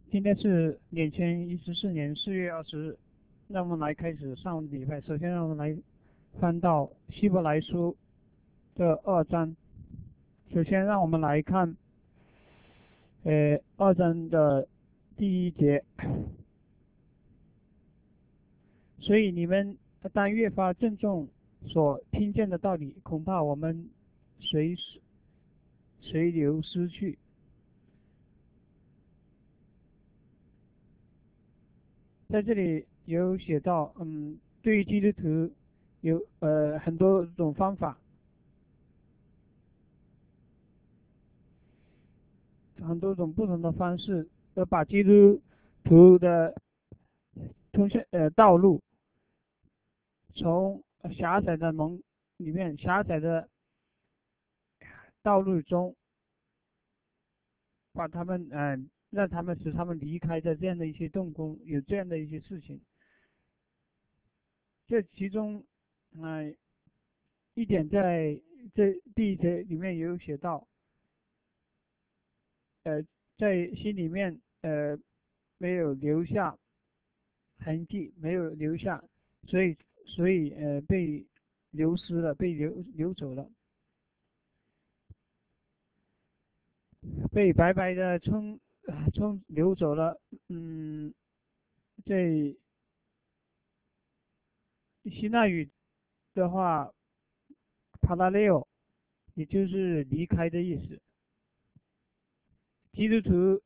今天是2014年4月20日，让我们来开始上礼拜。首先，让我们来翻到希伯来书的2章。首先，让我们来看，2章的第1节。所以你们当越发郑重所听见的道理，恐怕我们随流失去。在这里有写到，对于基督徒有很多种方法，很多种不同的方式，要把基督徒的道路从狭窄的门里面、狭窄的道路中，把他们让他们使他们离开的这样的一些动工，有这样的一些事情。这其中，一点在这第1节里面也有写到，在心里面没有留下痕迹，没有留下，所以被流失了，被流走了，被白白的流走了。在希腊语的话 p a r a l e o 也就是离开的意思。基督徒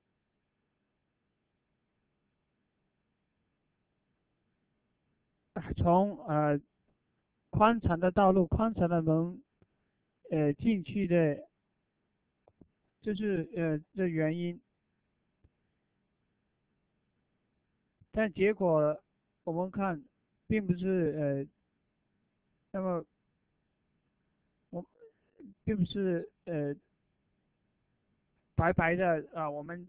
从宽敞的道路、宽敞的门进去的，这是这原因。但结果我们看，并不是那么我并不是白白的我们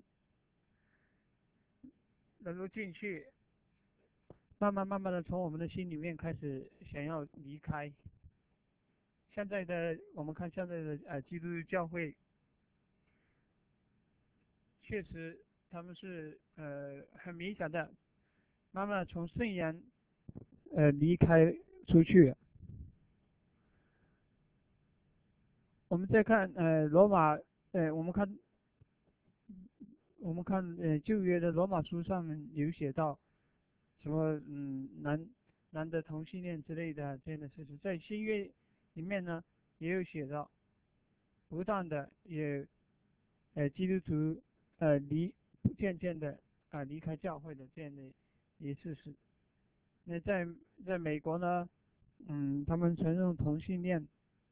能够进去，慢慢的从我们的心里面开始想要离开。现在的我们看现在的基督教会，确实他们是很明显的，慢慢地从圣言离开出去。我们再看罗马，我们看旧约的罗马书上面有写到什么男的同性恋之类的这样的事情，在新约里面呢也有写到，不断的也基督徒渐渐的离开教会的这样的一事实。那在美国呢，他们承认同性恋，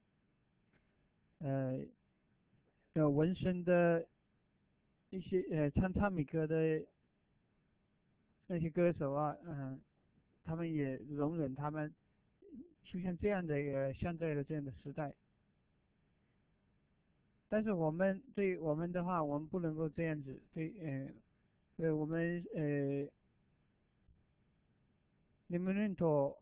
纹身的一些唱美歌的那些歌手啊，他们也容忍他们出现这样的一个现在的这样的时代。但是对我们的话，我们不能够这样子，我们你们认同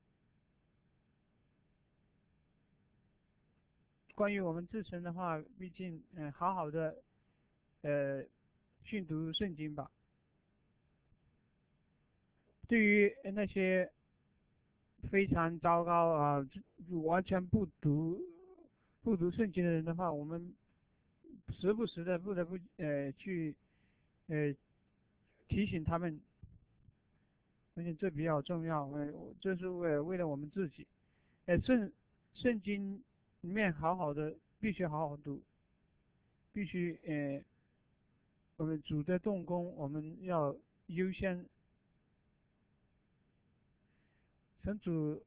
关于我们自身的话，毕竟好好的训读圣经吧。对于那些非常糟糕完全不读圣经的人的话，我们时不时的不得不去呃提醒他们，而且这比较重要。这是为了我们自己。圣经里面必须好好读，必须我们主的动工，我们要优先从主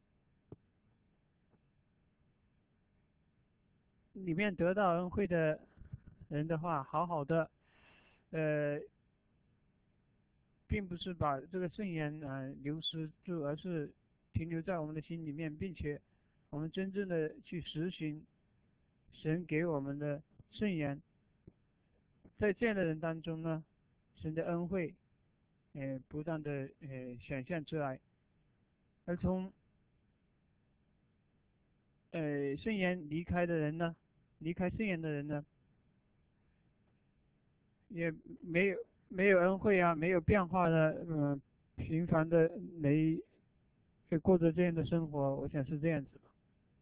里面得到恩惠的人的话，好好的呃，并不是把这个圣言流失住，而是停留在我们的心里面，并且我们真正的去实行神给我们的圣言。在这样的人当中呢，神的恩惠不断的显现出来。而从圣言离开的人呢，离开圣言的人呢，也没有没有恩惠啊，没有变化的，平凡的雷过着这样的生活，我想是这样子吧。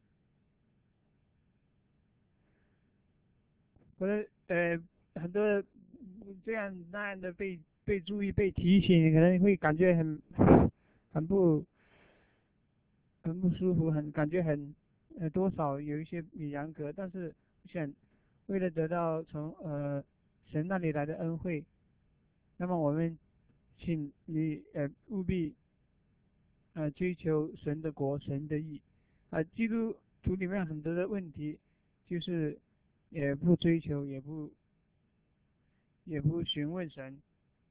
或者很多这样那样的被注意、被提醒，可能会感觉很不很不舒服，感觉多少有一些米阳格，但是我想为了得到从神那里来的恩惠，那么我们请你务必追求神的国、神的义基督徒里面很多的问题就是也不追求，也不询问神，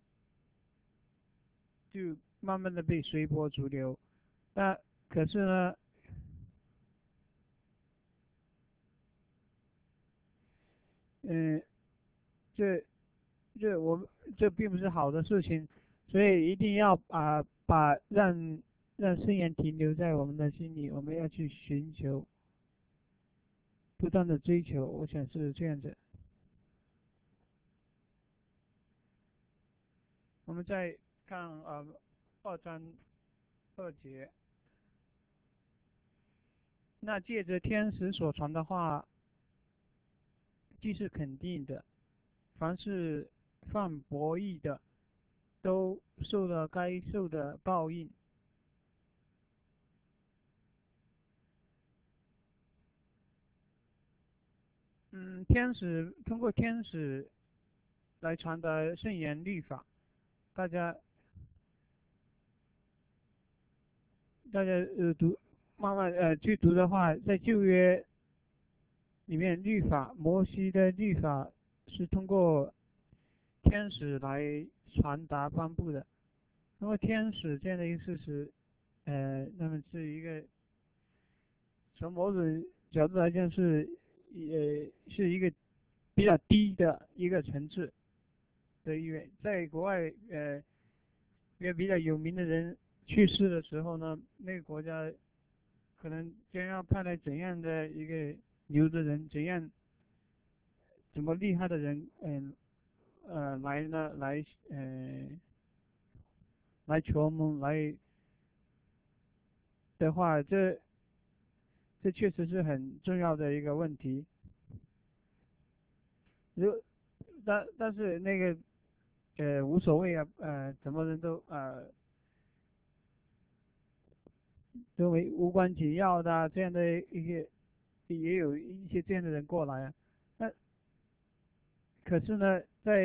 就慢慢的被随波逐流。那可是呢，嗯、这这并不是好的事情，所以一定要让圣言停留在我们的心里，我们要去寻求，不断的追求，我想是这样子。我们再看2章2节，那借着天使所传的话，既是肯定的，凡是犯博弈的，都受了该受的报应。通过天使来传达圣言律法，大家读慢慢去读的话，在旧约里面律法，摩西的律法是通过天使来传达颁布的。那么天使这样的一个事实，那么是一个从某种角度来讲是一个比较低的一个层次的医院。在国外一个比较有名的人去世的时候呢，那个国家可能将要派来怎样的一个牛的人，怎么厉害的人，来呢，来求蒙的话，这确实是很重要的一个问题。如但是那个无所谓啊，什么人都无关紧要的这样的一些，也有一些这样的人过来啊。那可是呢，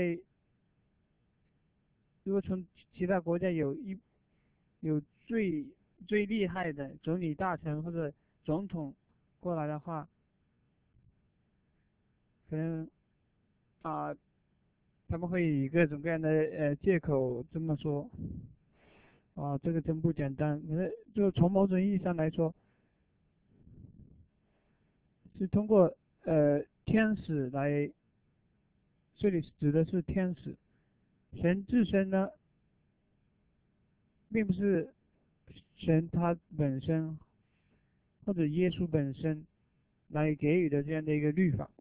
如果从其他国家有最厉害的总理大臣或者总统过来的话，可能啊、他们会以各种各样的借口这么说这个真不简单。可是就从某种意义上来说，是通过天使来，这里指的是天使，神自身呢，并不是神他本身或者耶稣本身来给予的这样的一个律法。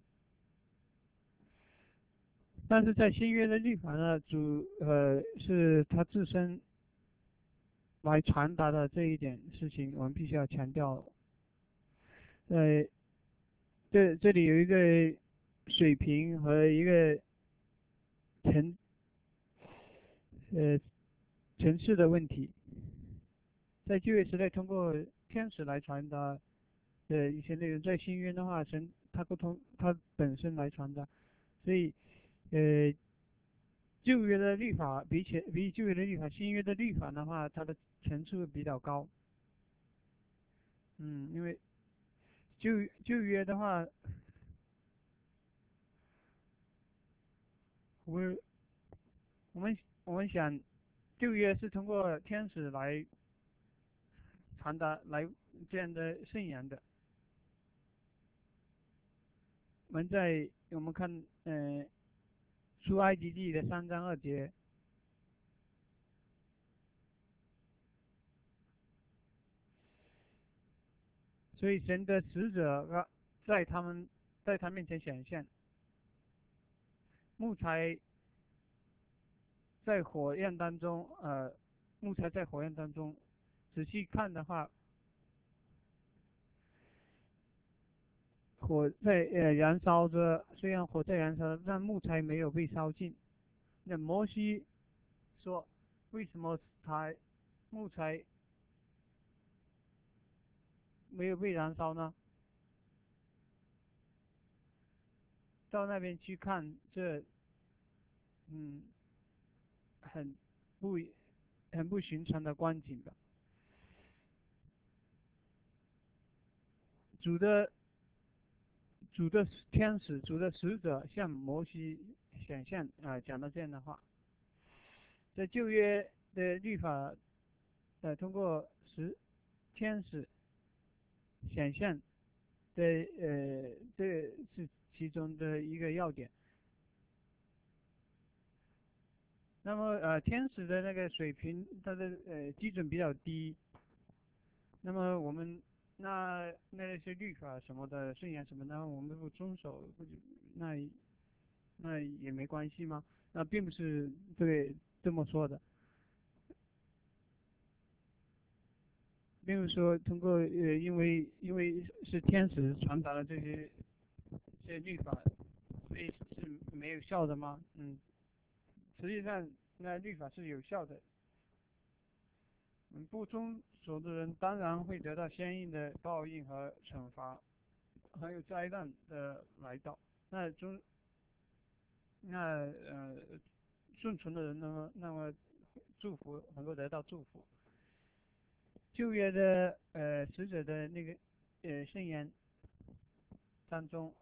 但是在新约的律法呢，是他自身来传达的这一点事情，我们必须要强调。呃，这里有一个水平和一个层呃层次的问题。在旧约时代，通过天使来传达的一些内容，在新约的话，神他不通，他本身来传达，所以呃旧约的律法比旧约的律法，新约的律法的话，它的层次比较高。因为旧约的话，我们我们我们想，旧约是通过天使来传达来这样的圣言的。我们看出埃及记的3章2节，所以神的使者在他面前显现，木材在火焰当中，木材在火焰当中，仔细看的话，火在燃烧着，虽然火在燃烧，但木材没有被烧尽。那摩西说，为什么木材没有被燃烧呢？到那边去看，这嗯很不很不寻常的光景吧。主的主的天使、主的使者向摩西显现讲了这样的话，在旧约的律法，通过天使显现的这是其中的一个要点。那么天使的那个水平，它的基准比较低。那么我们那些律法什么的、圣言什么的，我们不遵守，那那也没关系吗？那并不是这么说的，并不是说通过因为是天使传达了这些律法，所以是没有效的吗？实际上那律法是有效的。不遵守的人当然会得到相应的报应和惩罚，还有灾难的来到。那遵那顺从的人呢，那么祝福能够得到祝福。旧约的使者的那个圣言当中，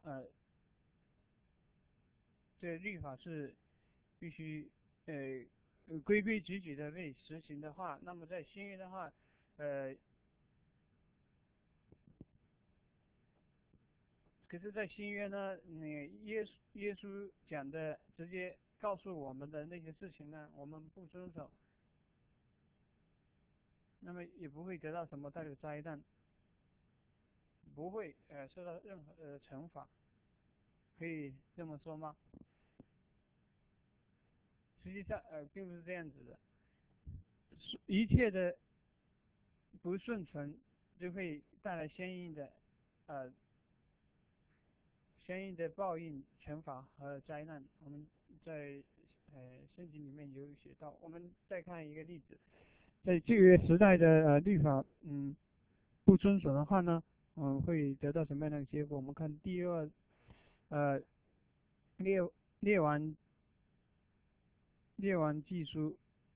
这律法是必须规规矩矩的被实行的话，那么在新约的话，呃，可是，在新约呢，耶稣讲的直接告诉我们的那些事情呢，我们不遵守，那么也不会得到什么大的灾难，不会受到任何的惩罚，可以这么说吗？实际上并不是这样子的，一切的不顺从就会带来呃相应的报应、惩罚和灾难。我们在圣经里面有写到。我们再看一个例子，在旧约时代的律法，不遵守的话呢，会得到什么样的结果？我们看第二呃列列王列王记书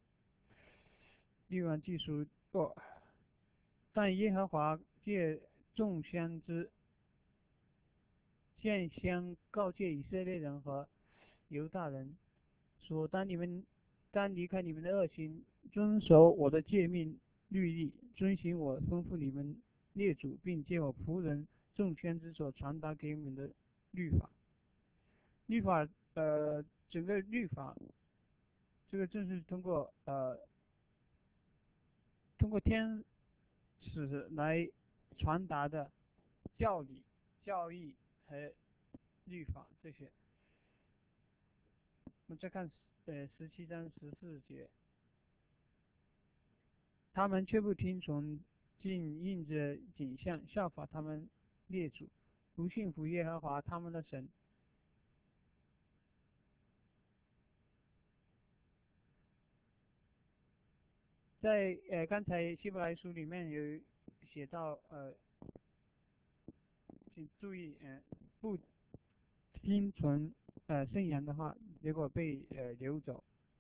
列王记书但耶和华借众先知现先告诫以色列人和犹大人说：当离开你们的恶行，遵守我的诫命律例，遵行我吩咐你们列祖，并借我仆人众先知所传达给你们的律法。律法整个律法，这个正是通过天使来传达的教理、教义和律法这些。我们再看17章14节，他们却不听从，竟应着景象效法他们列祖，不信服耶和华他们的神。在刚才希伯来书里面有写到请注意不听从圣言的话，结果被流走，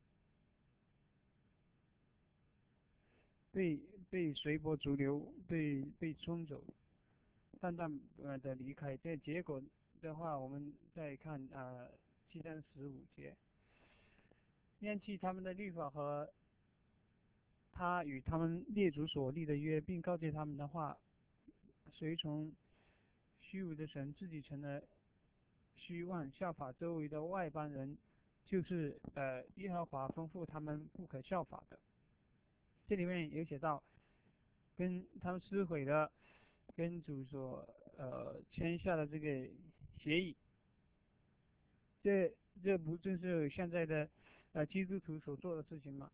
被随波逐流，被冲走，淡淡的离开。这结果的话，我们再看7章15节，厌弃他们的律法和他与他们列祖所立的约，并告诫他们的话，随从虚无的神，自己成了虚妄，效法周围的外邦人，就是耶和华吩咐他们不可效法的。这里面有写到，跟他们撕毁了跟主所签下的这个协议，这不正是现在的基督徒所做的事情嘛。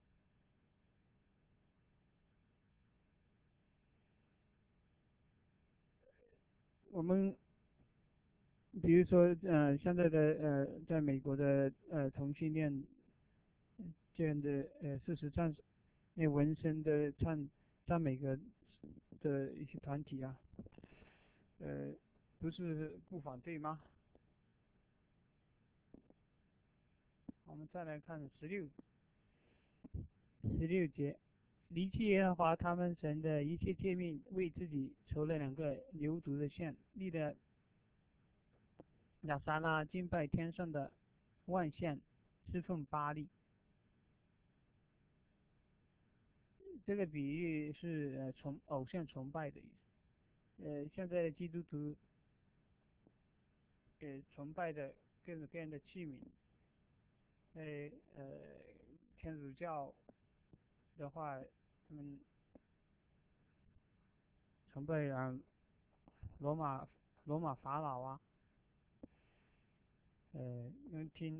我们比如说现在的在美国的同性恋这样的事实上，那纹身的占美国的一些团体啊，不是不反对吗？我们再来看十六节，离弃耶和华他们神的一切诫命，为自己筹了2个牛犊的线，立了亚撒拉敬拜天上的万象，侍奉巴力。这个比喻是偶像崇拜的意思。现在的基督徒崇拜的各种各样的器皿，天主教的话，他们崇拜罗马罗马法老啊，因为听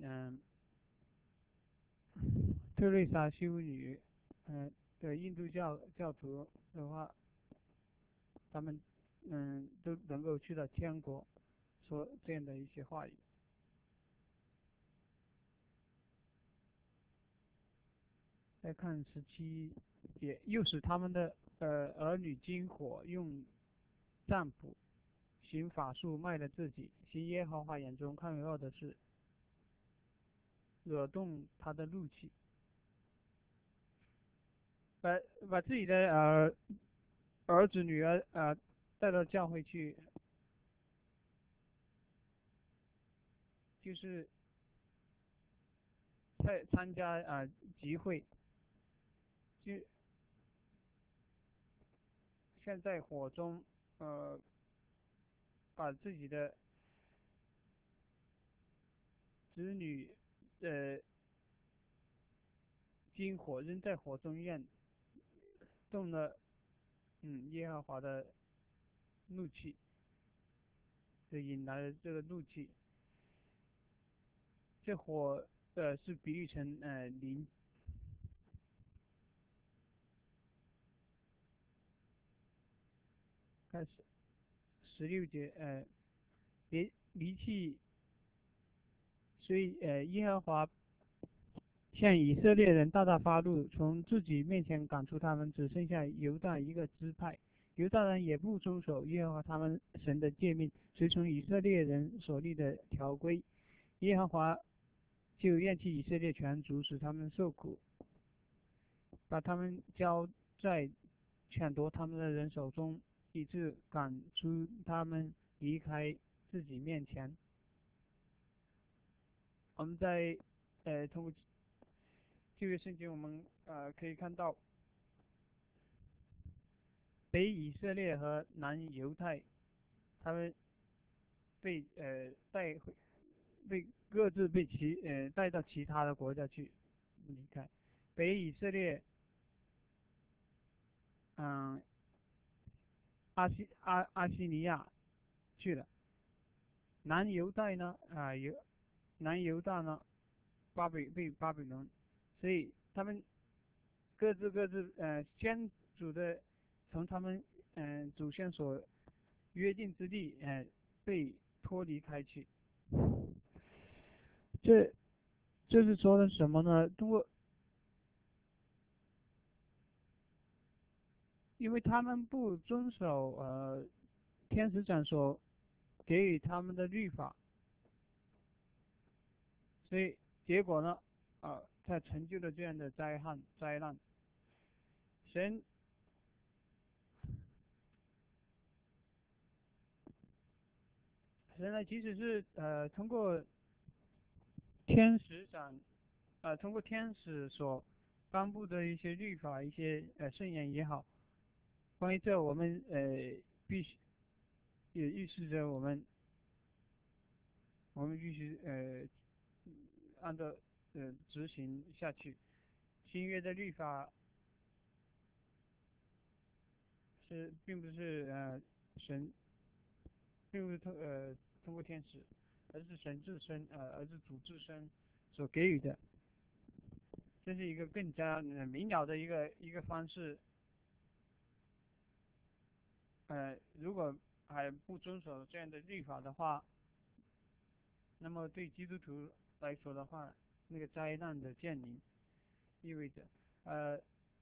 特蕾莎修女，的印度教徒的话，他们都能够去到天国，说这样的一些话语。再看17节，又使他们的儿女经火，用占卜行法术，卖了自己，行耶和华眼中看为恶的事，惹动他的怒气，把自己的儿子女儿带到教会去，就是参加集会，就现在火中把自己的子女经火扔在火中焰，动了耶和华的怒气，就引来了这个怒气。这火是比喻成灵。开始16节，别离弃，所以耶和华向以色列人大大发怒，从自己面前赶出他们，只剩下犹大一个支派。犹大人也不遵守耶和华他们神的诫命，随从以色列人所立的条规，耶和华就厌弃以色列全族，使他们受苦，把他们交在抢夺他们的人手中，以致赶出他们离开自己面前。我们在通过旧约圣经，我们可以看到北以色列和南犹太，他们被各自被带到其他的国家去离开。北以色列，嗯、阿西尼亚去了，南犹太呢南犹大呢被巴比伦，所以他们各自先祖的从他们祖先所约定之地被脱离开去。这这是说的什么呢？因为他们不遵守天使长所给予他们的律法，所以结果呢才成就了这样的灾难。神呢，即使是通过天使长通过天使所颁布的一些律法、一些圣言也好，关于这我们必须也预示着我们必须按照执行下去。新约的律法并不是神，并不是通过天使，而是神自身而是主自身所给予的。 这是一个更加明了的一个方式。如果还不遵守这样的律法的话，那么对基督徒来说的话，那个灾难的降临意味着，呃，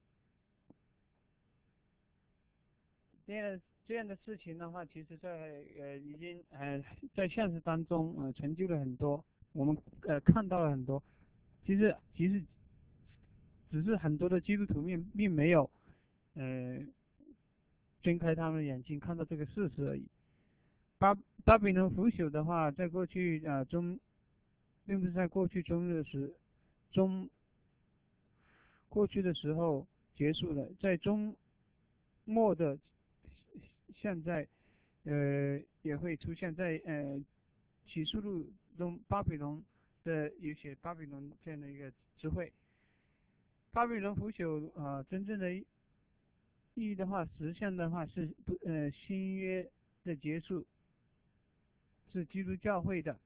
这样的事情的话，其实在已经在现实当中成就了很多，我们看到了很多，其实只是很多的基督徒并没有呃睁开他们的眼睛看到这个事实而已。巴巴比伦腐朽的话，在过去并不是在过去中过去的时候结束了，在中末的现在也会出现在启示录中巴比伦的有写巴比伦这样的一个词汇。巴比伦腐朽真正的意义的话，实现的话是新约的结束，是基督教会的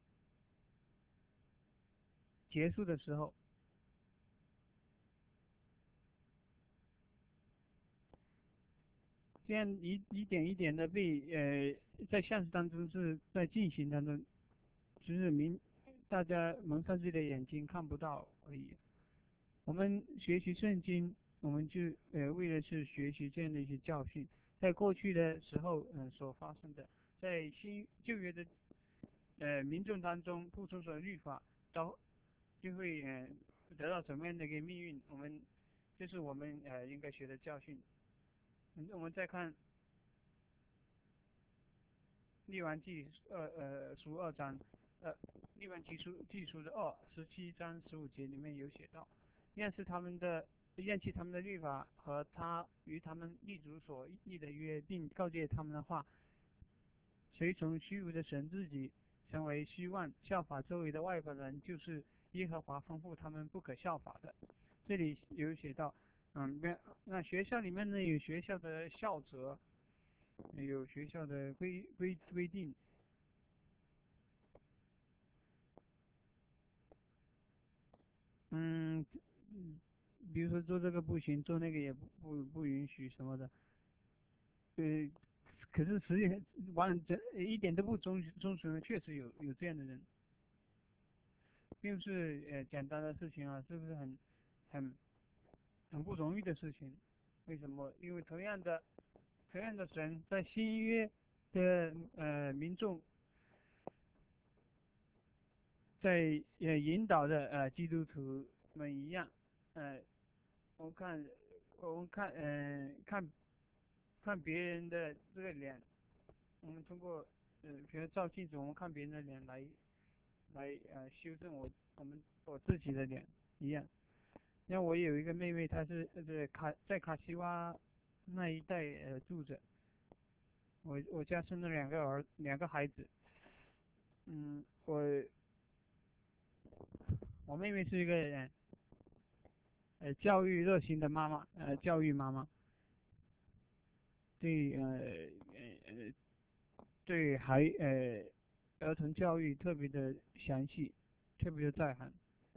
结束的时候。这样一点一点的被在现实当中是在进行当中，只是大家蒙上自己的眼睛看不到而已。我们学习圣经，我们就为了是学习这样的一些教训，在过去的时候所发生的，在新旧约的民众当中不遵守律法，就会得到什么样的一个命运？这是我们应该学的教训。我们再看列王记书2章，列王记书的17章15节里面有写到，厌弃他们的律法和他与他们立足所立的约，并告诫他们的话，随从虚无的神自己，成为虚妄，效法周围的外国人，就是耶和华吩咐他们不可效法的。这里有写到，那学校里面呢有学校的校则，有学校的规定，嗯，比如说做这个不行，做那个也不允许什么的，呃，可是实际一点都不遵循，确实有这样的人，并不是简单的事情啊，是不是很很不容易的事情？为什么？因为同样的神在新约的民众在引导的基督徒们一样，呃，我们看我们看看别人的这个脸，我们通过比如照镜子，我们看别人的脸来修正我自己的脸一样。像我有一个妹妹，她是在卡西瓦那一带住着，我家生了两个孩子，嗯，我妹妹是一个教育热心的妈妈，教育妈妈，对对儿童教育特别的详细，特别的在行。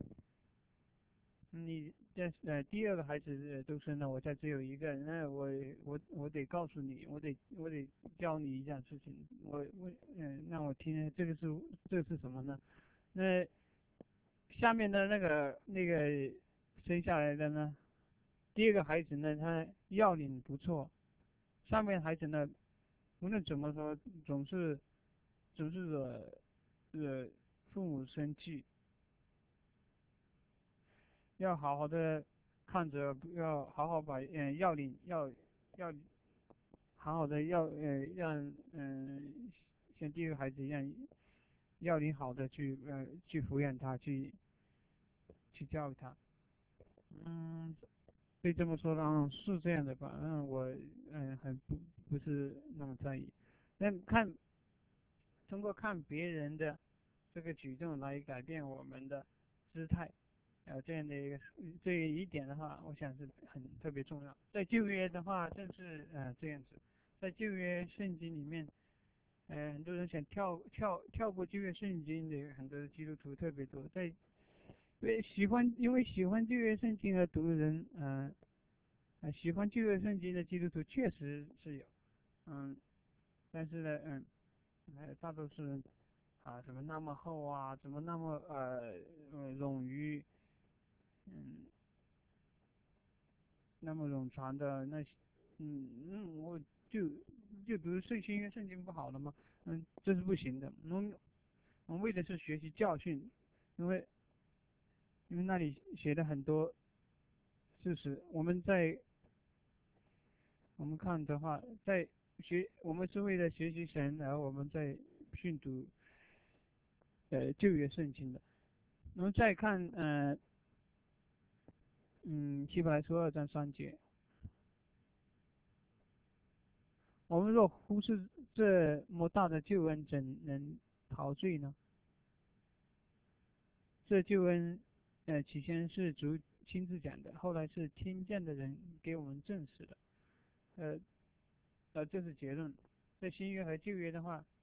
你第二个孩子都生了，我家只有一个，那我得告诉你，我得教你一件事情，让我听，这是什么呢？那下面的那个生下来的呢，第二个孩子呢，他要领不错，上面孩子呢，无论怎么说，总是惹父母生气，要好好的看着，要好好把要领要好好的让像第二个孩子一样，要领好的去抚养他，去教育他。嗯，可以这么说的，是这样的吧？我还不是那么在意。那通过看别人的这个举动来改变我们的姿态，这样的这一点的话，我想是很特别重要。在旧约的话，正是这样子，在旧约圣经里面，很多人想跳过旧约圣经的很多基督徒特别多， 因为喜欢旧约圣经而读的人，喜欢旧约圣经的基督徒确实是有，嗯，但是呢，大多数人怎么那么厚啊，怎么那么冗余，嗯，那么冗长的那些，我就读新约圣经不好了吗？这是不行的。我们为的是学习教训，因为那里写的很多事实，我们看的话，我们是为了学习神，然后我们在训读旧约圣经的。我们再看希伯来书2章3节，我们若忽视这么大的救恩，怎能陶醉呢？这救恩起先是主亲自讲的，后来是听见的人给我们证实的。这是结论。在新约和旧约的话，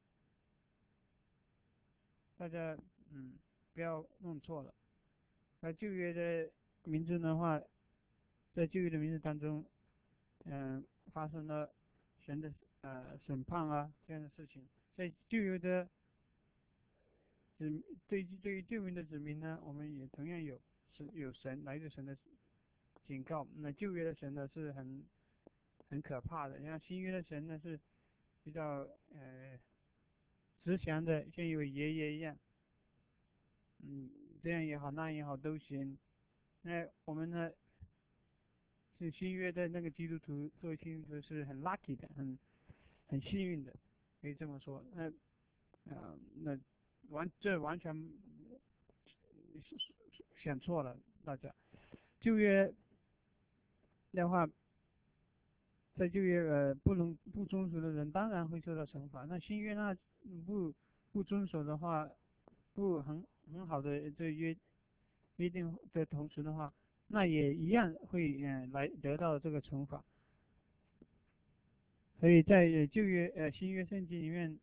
大家不要弄错了。旧约的名字的话，在旧约的名字当中，发生了神的审判啊这样的事情。在旧约的对于旧约的子民呢，我们也同样有来自神的警告。那旧约的神呢是很可怕的，像新约的神呢是比较慈祥的，像有爷爷一样，这样也好，那样也好都行。那我们呢是新约的那个基督徒，作为基督徒是很 lucky 的，很幸运的，可以这么说。那这完全想错了，大家。旧约的话，在旧约不遵守的人当然会受到惩罚。那新约那不遵守的话，不很好的这约定的同时的话，那也一样会来得到这个惩罚。所以在旧约新约圣经里面，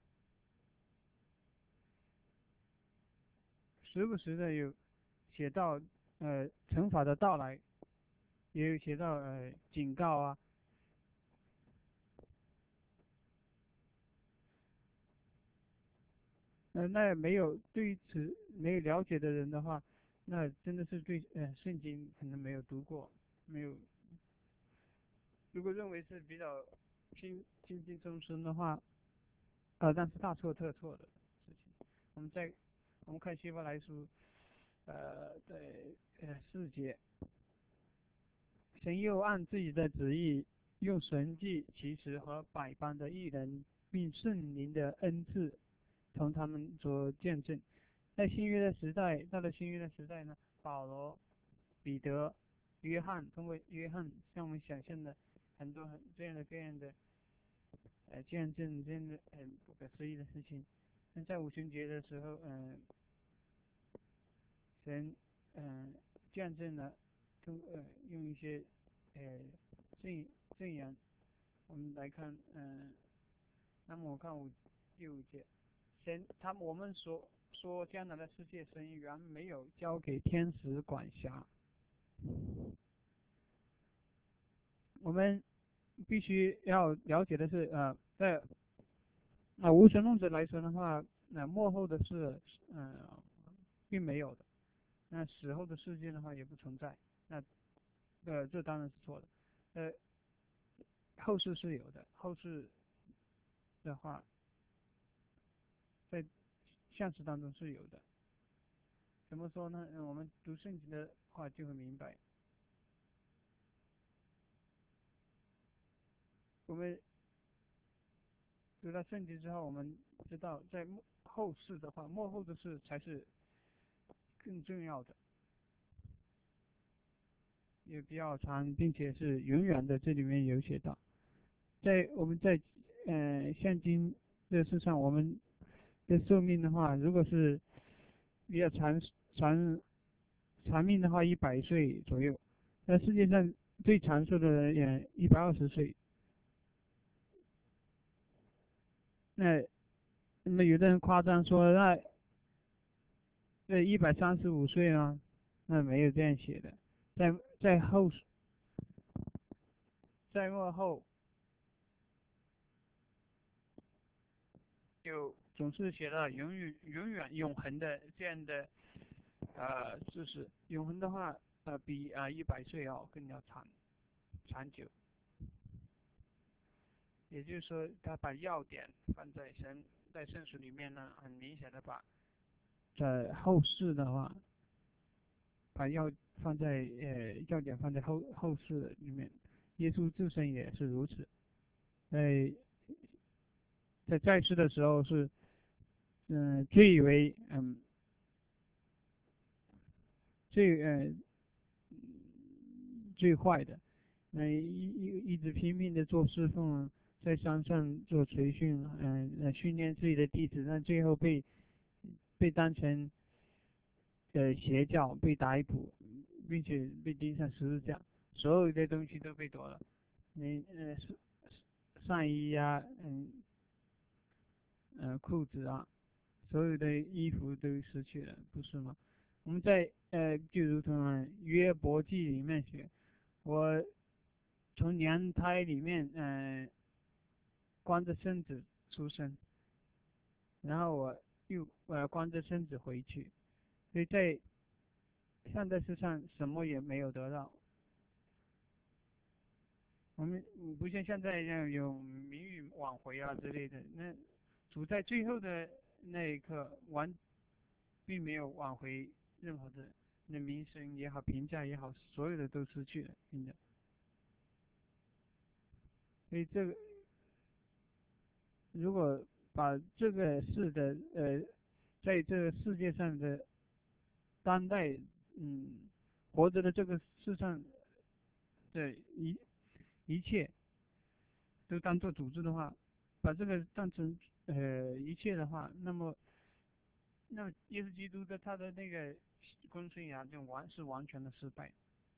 时不时的有写到惩罚的到来，也有写到警告啊。那对于此没有了解的人的话，那真的是对圣经可能没有读过，没有。如果认为是比较精进终身的话，但是大错特错的事情。我们看希伯来书，在4节，神又按自己的旨意，用神迹、奇事和百般的异人，并圣灵的恩赐，同他们所见证。到了新约的时代呢，保罗、彼得、约翰，通过约翰向我们想象的很多这样的各样的见证，这样的不可思议的事情。在五旬节的时候，神见证了，用一些呃证言，我们来看那么我看第五节，我们说将来的世界，神原没有交给天使管辖。我们必须要了解的是，在无神论者来说的话，幕后的事，并没有的。那死后的世界的话也不存在。那这当然是错的。呃，后世是有的，后世的话在现实当中是有的。怎么说呢？我们读圣经的话就会明白。我们读到圣经之后，我们知道在后世的话，幕后的事才是更重要的，也比较长，并且是永远的。这里面有写到，我们在现今这世上，我们的寿命的话，如果是比较长命的话，100岁左右。那世界上最长寿的人也120岁。那么有的人夸张说，那135岁啊， 那没有这样写的，在后在幕后就总是写到永远永恒的这样的就是永恒的话比100岁要更要长久，也就是说他把要点放在圣书里面呢，很明显的把在后世的话把放在要点放在后世里面，耶稣自身也是如此，在在世的时候是最为最最坏的，一直拼命的做侍奉，在山上做培训，训练自己的弟子，但最后被当成邪教被逮捕，并且被钉上十字架，所有的东西都被夺了，你上衣呀，裤子啊，所有的衣服都失去了，不是吗？我们在就如同约伯记里面写，我从娘胎里面光着身子出生，然后我又光着身子回去，所以在现在世上什么也没有得到。我们不像现在一样有名誉挽回啊之类的，那主在最后的那一刻并没有挽回任何的那名声也好，评价也好，所有的都失去了，真的。所以如果把这个事的在这个世界上的当代活着的这个世上的一切都当做组织的话，把这个当成一切的话，那耶稣基督的他的那个公生涯就是完全的失败，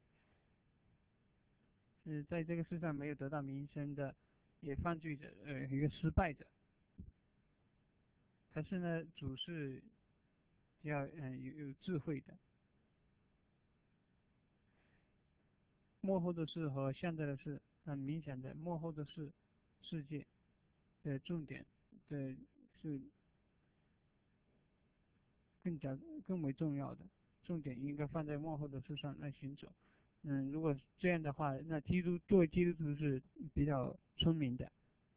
是在这个世上没有得到名声的，也犯罪者，一个失败者。可是呢，主是要有智慧的，幕后的事和现在的事很明显的，幕后的世界的重点的是更为重要的，重点应该放在幕后的事上来行走。如果这样的话，那作为基督徒是比较聪明的，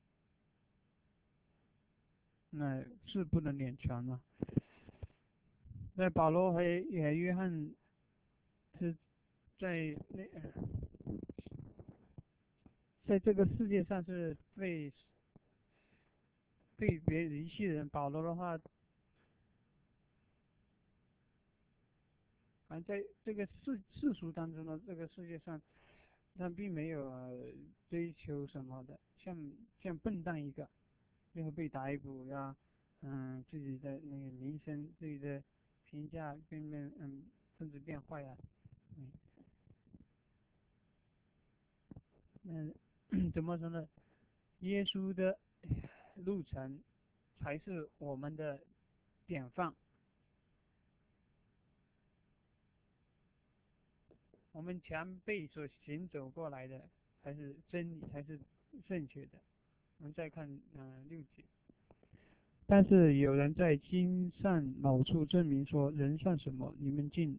那是不能勉强了。那保罗和约翰是在在这个世界上是被别人遗弃的人。保罗的话，反正在这个世俗当中的这个世界上，他并没有追求什么的，像笨蛋一个，最后被逮捕呀，自己的那个名声、自己的评价甚至变坏呀，怎么说呢？耶稣的路程才是我们的典范，我们前辈所行走过来的才是真理，才是正确的。我们再看6节，但是有人在经上某处证明说，人算什么？你们竟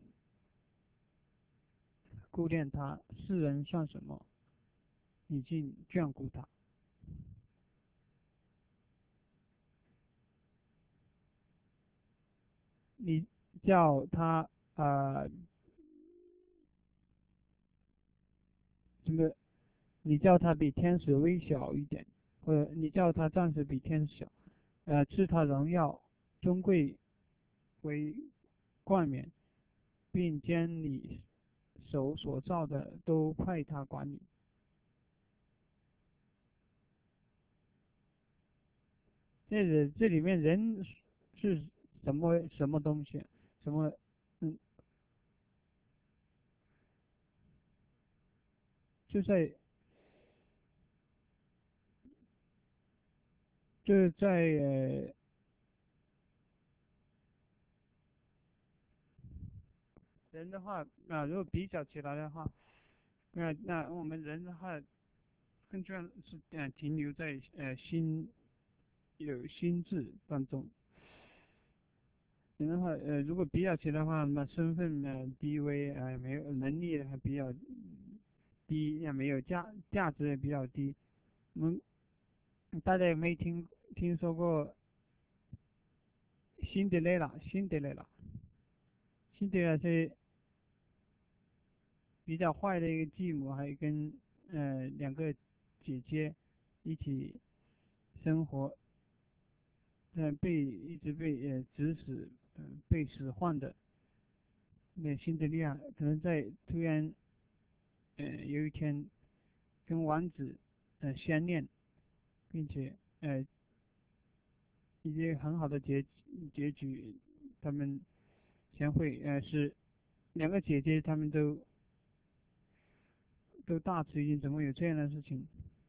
顾念他；世人算什么？你竟眷顾他。你叫他什么？你叫他比天使微小一点，或者你叫他暂时比天使小，赐他荣耀、尊贵为冠冕，并将你手所造的都派他管理。这里面人是什么东西？什么？嗯，就在就是在人的话如果比较起来的话，那我们人的话更重要是停留在心智当中。人的话如果比较起来的话，那身份低微没有能力还比较低，也没有价值也比较低。大家有没有听说过辛德勒拉？辛德勒拉是比较坏的一个继母，还跟两个姐姐一起生活，一直被指使，被使唤的。那辛德利亚可能在突然有一天跟王子相恋，并且一些很好的结局，他们将会是两个姐姐，她们都大吃一惊，怎么有这样的事情？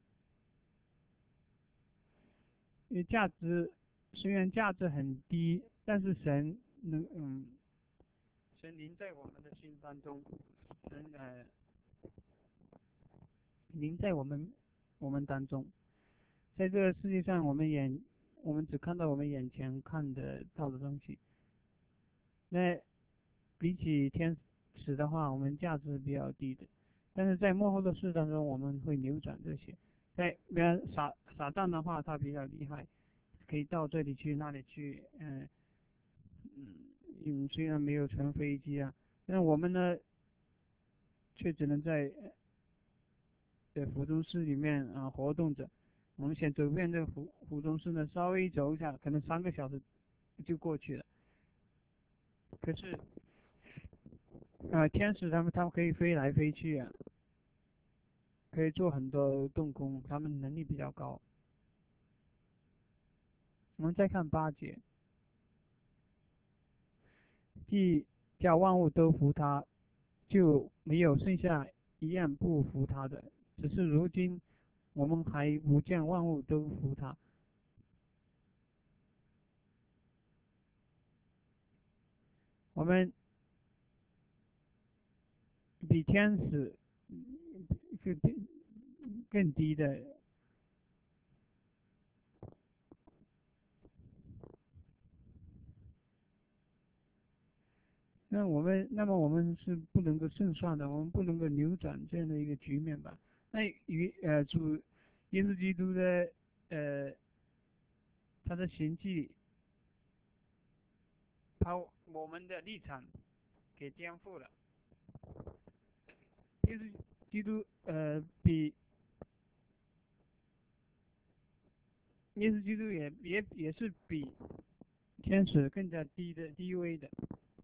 因为虽然价值很低，但是神灵在我们的心当中，神灵在我们当中，在这个世界上，我们只看到我们眼前看得到的东西。那比起天使的话，我们价值比较低的，但是在幕后的事当中，我们会扭转这些。比方撒旦的话，他比较厉害，可以到这里去那里去，虽然没有乘飞机啊，但我们呢，却只能在府中市里面活动着。我们想走遍这个府中市呢，稍微走一下，可能3个小时就过去了。可是天使他们可以飞来飞去啊，可以做很多动工，他们能力比较高。我们再看8节，既叫万物都服他，就没有剩下一样不服他的。只是如今我们还不见万物都服他。我们比天使更低的。那么我们是不能够胜算的，我们不能够扭转这样的一个局面吧？那主耶稣基督的他的行迹，把我们的立场给颠覆了。耶稣基督耶稣基督也是比天使更加低微的。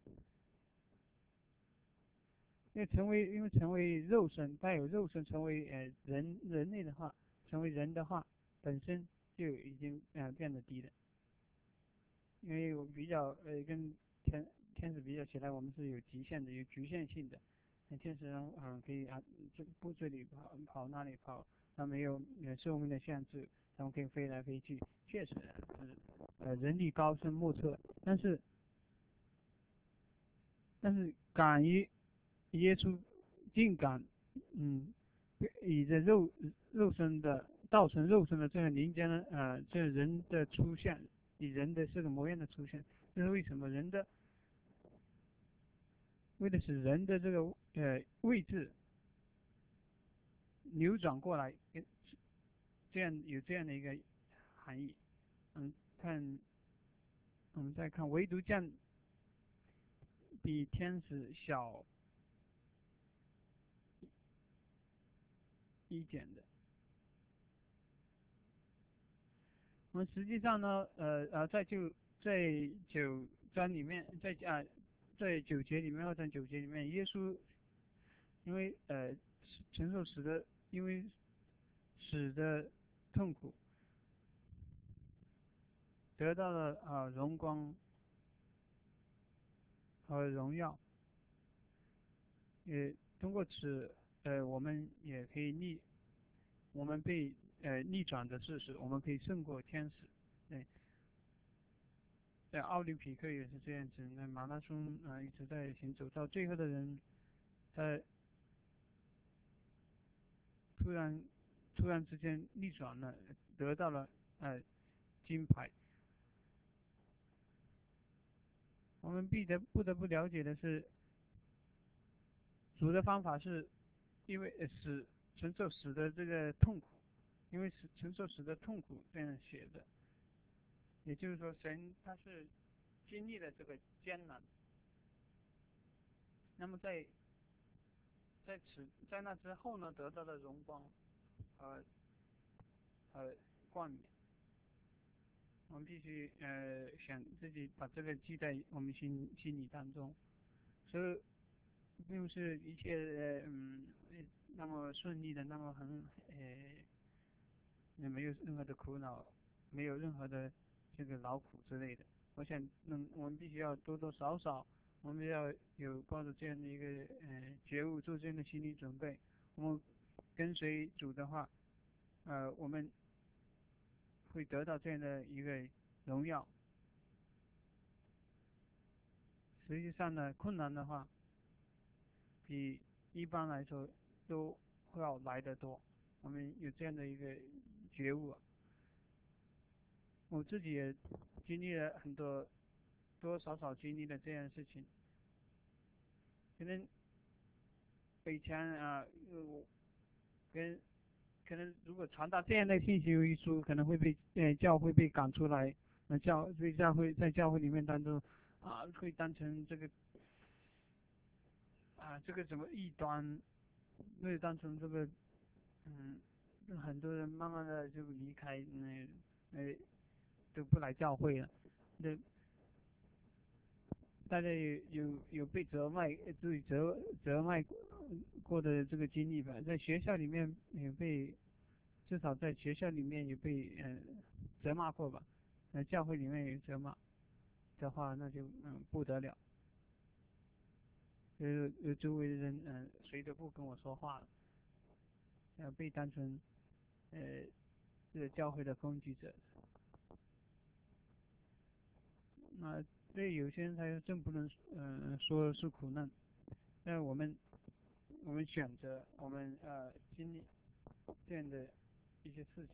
因为成为肉身，带有肉身成为人类的话，成为人的话，本身就已经变得低了。因为我比较跟天使比较起来，我们是有极限的，有局限性的。那天使呢，可以这里跑那里跑，它没有寿命的限制，他们可以飞来飞去，确实是人力高深莫测。但是敢于耶稣竟敢以这肉身的道成肉身的这个人间这个人的出现，以人的这个模样的出现，这是为什么？为的是人的这个位置扭转过来，有这样的一个含义。我们再看，唯独降比天使小一点的。我们实际上呢，在9章里面，在9节里面2章9节里面，耶稣因为承受死的痛苦，得到了荣光和荣耀。通过此，我们也可以我们被逆转的事实，我们可以胜过天使。对， 在奥林匹克也是这样子，那马拉松一直在行走，到最后的人，他突然之间逆转了，得到了金牌。我们不得不了解的是，主的方法是因为承受死的这个痛苦，因为承受死的痛苦这样写的，也就是说神他是经历了这个艰难，那么在那之后呢，得到了荣光和冠冕。我们必须想自己把这个记在我们心里当中，所以并不是一切那么顺利的，那么也没有任何的苦恼，没有任何的这个劳苦之类的。我想，我们必须要多多少少，我们要有抱着这样的一个觉悟，做这样的心理准备。我们跟随主的话，我们会得到这样的一个荣耀。实际上呢，困难的话，比一般来说都会要来得多。我们有这样的一个觉悟，我自己也经历了很多，多多少少经历了这样的事情。可能以前跟可能如果传达这样的信息一出，可能会被教会被赶出来，在教会里面当中会当成这个什么异端，会当成这个嗯，很多人慢慢的就离开，都不来教会了。那大家有被自己责骂过的这个经历吧？在学校里面也被，至少在学校里面也被责骂过吧？教会里面有责骂的话，那就不得了。周围的人谁都不跟我说话了，被当成这个教会的攻击者。那对有些人他又真不能说是苦难，但我们选择经历这样的一些事情，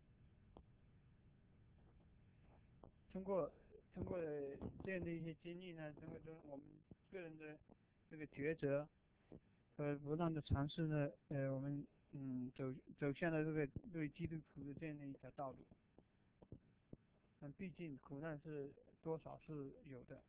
通过这样的一些经历呢，通过我们个人的这个抉择和不断的尝试呢，我们走向了这个对基督徒的这样的一条道路。毕竟苦难是多少是有的，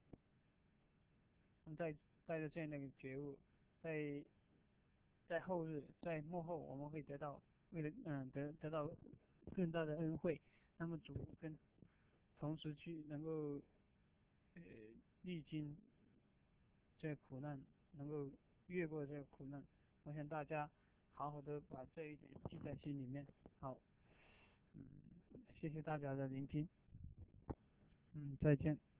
带着这样的一个觉悟，在后日，在幕后，我们会得到得到更大的恩惠。那么主跟同时去能够历经这个苦难，能够越过这个苦难。我想大家好好的把这一点记在心里面。好，谢谢大家的聆听，再见。